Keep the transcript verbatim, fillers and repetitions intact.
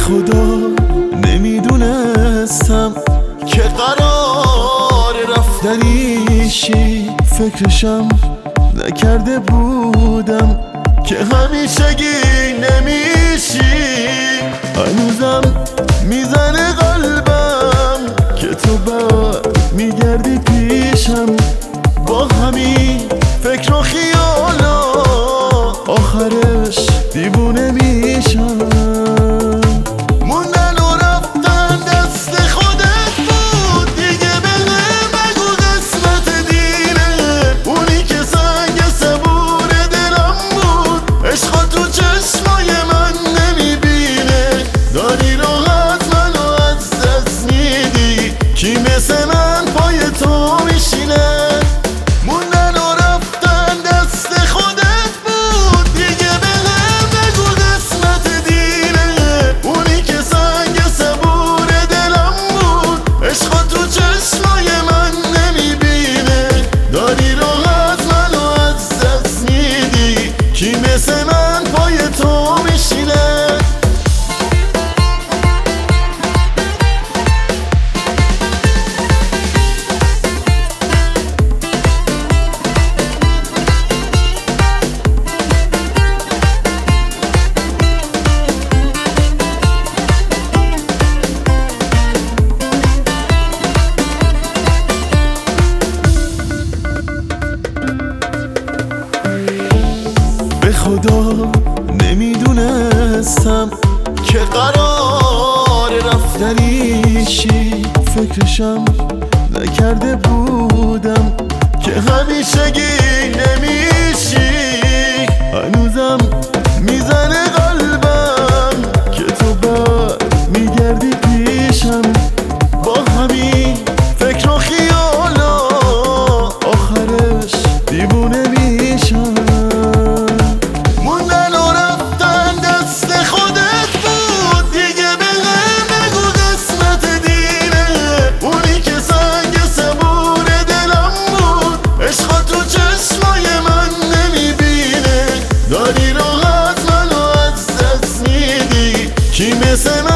خدا نمیدونستم که قرار رفتنیشی، فکرشم نکرده بودم که همیشگی نمیشی. هنوزم میزنه قلبم که تو بعد میگردی پیشم، با همین فکر و خیالا آخرش دیوونه میشم. موندن و رفتن دست خودت بود دیگه، بهم بگو قسمت دینه. اونی که سنگ صبور دلم بود، عشقا تو چشمای من نمیبینه. داری راحت منو از دست میدی، کی مثل من پای تو میشینه؟ موندن و رفتن دست خودت بود دیگه، بهم بگو قسمت دینه. اونی که سنگ صبور دلم بود، عشقا تو چشمای من نمیبینه. داری راحت منو از دست میدی، کی مثل من پای تو میشینه؟ به خدا نمیدونستم که قرار رفتنیشی، فکرشم نکرده بودم که همیشگی نمیشی. هنوزم میزنه قلبم که تو بعد میگردی پیشم، با همین فکر و خیالا آخرش دیوونه میشم. Dari rahat منو از دست میدی، کی مثل من